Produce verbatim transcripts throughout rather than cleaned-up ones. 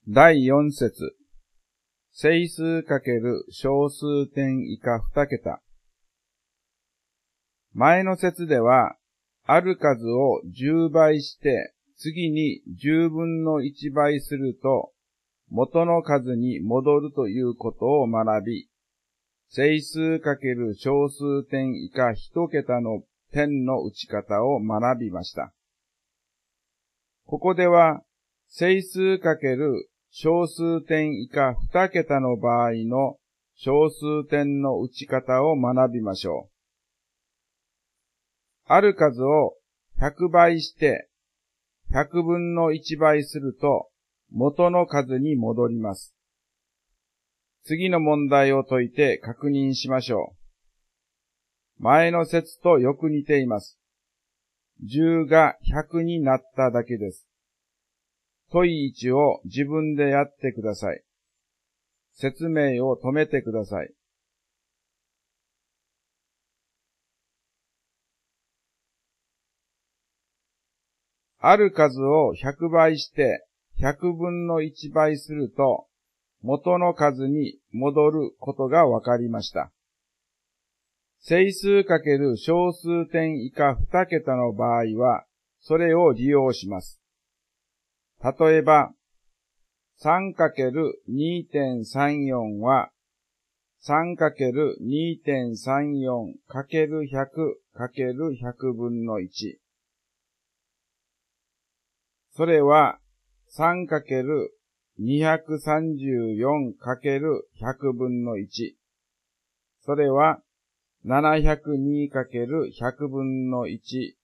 だいよん節。整数かける小数点以下に桁。前の節では、ある数をじゅうばいして、次にじゅうぶんのいちばいすると、元の数に戻るということを学び、整数かける小数点以下いち桁の点の打ち方を学びました。ここでは、整数かける小数点以下に桁の場合の小数点の打ち方を学びましょう。ある数をひゃくばいしてひゃくぶんのいちばいすると元の数に戻ります。次の問題を解いて確認しましょう。前の節とよく似ています。じゅうがひゃくになっただけです。問いいちを自分でやってください。説明を止めてください。ある数をひゃくばいしてひゃくぶんのいちばいすると元の数に戻ることがわかりました。整数かける小数点以下に桁の場合はそれを利用します。例えば さんかけるにてんさんよん は さんかけるにてんさんよんかけるひゃくかけるひゃくぶんのいち。それは さんかけるにひゃくさんじゅうよんかけるひゃくぶんのいち。それは ななひゃくにかけるひゃくぶんのいち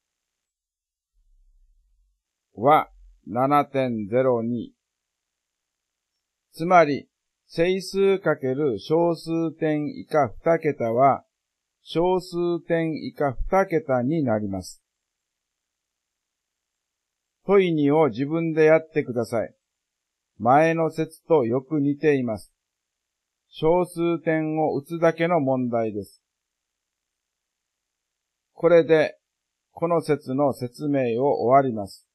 は ななてんゼロに。つまり、整数かける小数点以下に桁は、小数点以下に桁になります。問いにを自分でやってください。前の節とよく似ています。小数点を打つだけの問題です。これで、この節の説明を終わります。